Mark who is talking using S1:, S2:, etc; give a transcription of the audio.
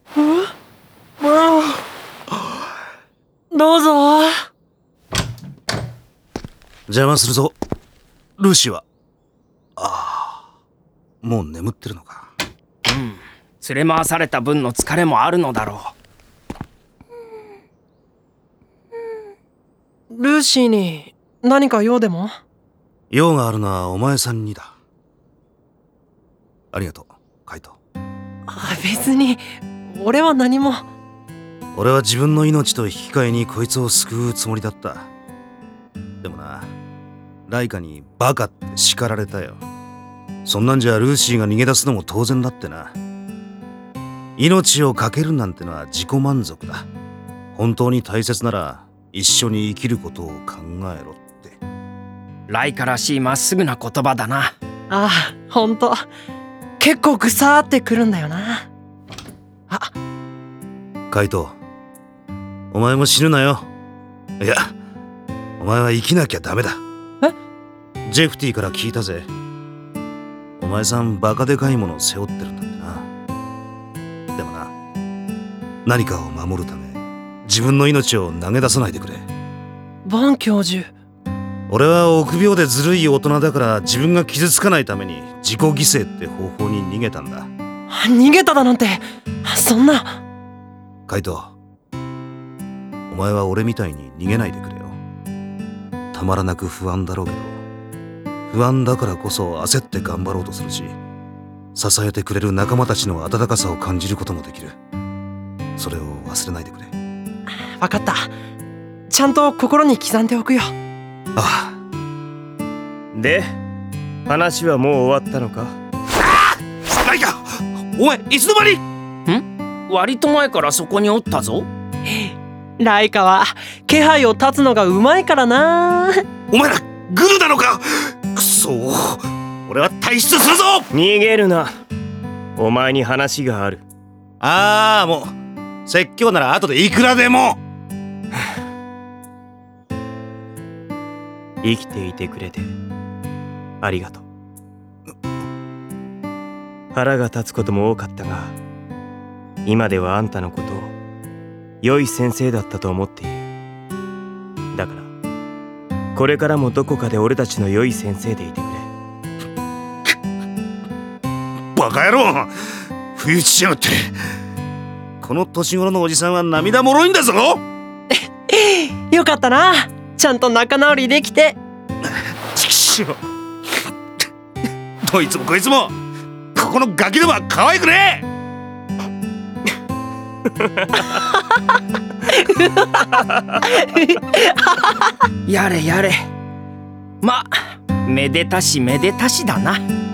S1: どうぞ。
S2: 邪魔するぞ、ルーシーは。もう眠ってるのか。
S1: 連れ回された分の疲れもあるのだろ
S3: う。ルーシーに何か用でも？
S2: 用があるのはお前さんにだ。ありがとう、カイト。
S3: 別に俺は何も。
S2: 俺は自分の命と引き換えにこいつを救うつもりだった。でもな、ライカにバカって叱られたよ。そんなんじゃルーシーが逃げ出すのも当然だってな。命を懸けるなんてのは自己満足だ。本当に大切なら一緒に生きることを考えろって。
S1: ライカらしいまっすぐな言葉だな。
S3: ほんと結構ぐさーってくるんだよな。
S2: カイト、お前も死ぬなよ。いや、お前は生きなきゃダメだ。ジェフティから聞いたぜ。お前さんバカでかいものを背負ってるんだってな。でもな、何かを守るため自分の命を投げ出さないでくれ。
S3: バン教授。
S2: 俺は臆病でずるい大人だから自分が傷つかないために自己犠牲って方法に逃げたんだ。
S3: 逃げただなんて、そんな。
S2: カイト、お前は俺みたいに逃げないでくれよ。たまらなく不安だろうけど、不安だからこそ焦って頑張ろうとするし、支えてくれる仲間たちの温かさを感じることもできる。それを忘れないでくれ。
S3: 分かった。ちゃんと心に刻んでおくよ。
S1: で、話はもう終わったのか？
S2: ライカ、お前いつの間に？
S1: 割と前からそこにおったぞ。
S3: ライカは気配を断つのがうまいからな。
S2: お前らグルなのか？くそ、俺は退出するぞ。
S1: 逃げるな。お前に話がある。
S2: もう説教なら後でいくらでも。
S1: 生きていてくれてありがとう。腹が立つことも多かったが、今ではあんたのことを良い先生だったと思っている。だからこれからもどこかで俺たちの良い先生でいてくれ。
S2: バカ野郎、不意打ちしやがって。この年頃のおじさんは涙もろいんだぞ。
S3: よかったな、ちゃんと仲直りできて。
S2: ちくしょう、どいつもこいつもここのガキどもは可愛くねえ。
S1: やれやれ。ま、めでたしめでたしだな。